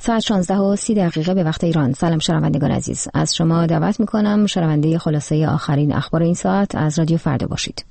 ساعت 16:30 به وقت ایران. سلام شنوندگان عزیز، از شما دعوت میکنم شنونده خلاصه آخرین اخبار این ساعت از رادیو فردا باشید.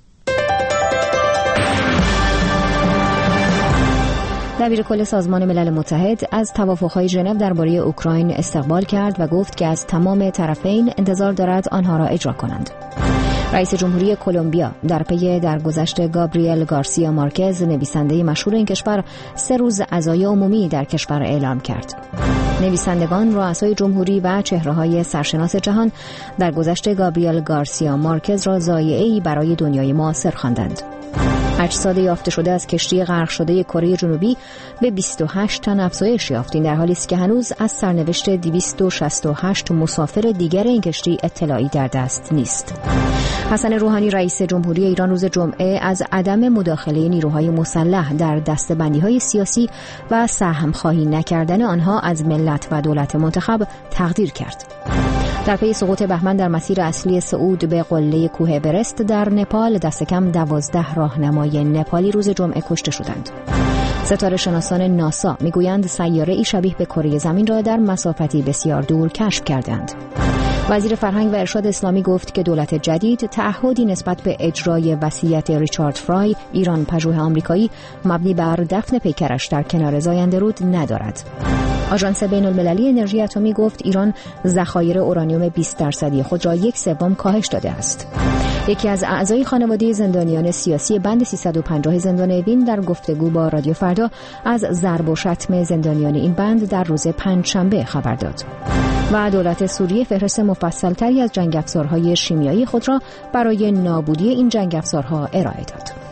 دبیر کل سازمان ملل متحد از توافق‌های ژنو درباره اوکراین استقبال کرد و گفت که از تمام طرفین انتظار دارد آنها را اجرا کنند. رئیس جمهوری کلمبیا در پی درگذشت گابریل گارسیا مارکز، نویسنده مشهور این کشور، 3 روز عزای عمومی در کشور اعلام کرد. نویسندگان، رؤسای جمهوری و چهره‌های سرشناس جهان درگذشت گابریل گارسیا مارکز را ضایعه‌ای برای دنیای معاصر خواندند. اجساد یافته شده از کشتی غرق شده کره جنوبی به 28 تن افزایش یافت. این در حالی است که هنوز از سرنوشت 268 مسافر دیگر این کشتی اطلاعی در دست نیست. حسن روحانی رئیس جمهوری ایران روز جمعه از عدم مداخله نیروهای مسلح در دسته‌بندی‌های سیاسی و سهم خواهی نکردن آنها از ملت و دولت منتخب تقدیر کرد. در پی سقوط بهمن در مسیر اصلی صعود به قله کوه اورست در نپال، دست کم 12 راهنمای نپالی روز جمعه کشته شدند. ستاره شناسان ناسا میگویند سیاره ای شبیه به کره زمین را در مسافتی بسیار دور کشف کردند. وزیر فرهنگ و ارشاد اسلامی گفت که دولت جدید تعهدی نسبت به اجرای وصیت ریچارد فرای، ایران پژوه آمریکایی، مبنی بر دفن پیکرش در کنار زاینده رود ندارد. آژانس بین‌المللی انرژی اتمی گفت ایران ذخایر اورانیوم 20% خود را 1/3 کاهش داده است. یکی از اعضای خانواده زندانیان سیاسی بند 350 زندان اوین در گفتگو با رادیو فردا از ضرب و شتم زندانیان این بند در روز پنجشنبه خبر داد. و دولت سوریه فهرست مفصل‌تری از جنگ‌افزارهای شیمیایی خود را برای نابودی این جنگ‌افزارها ارائه داد.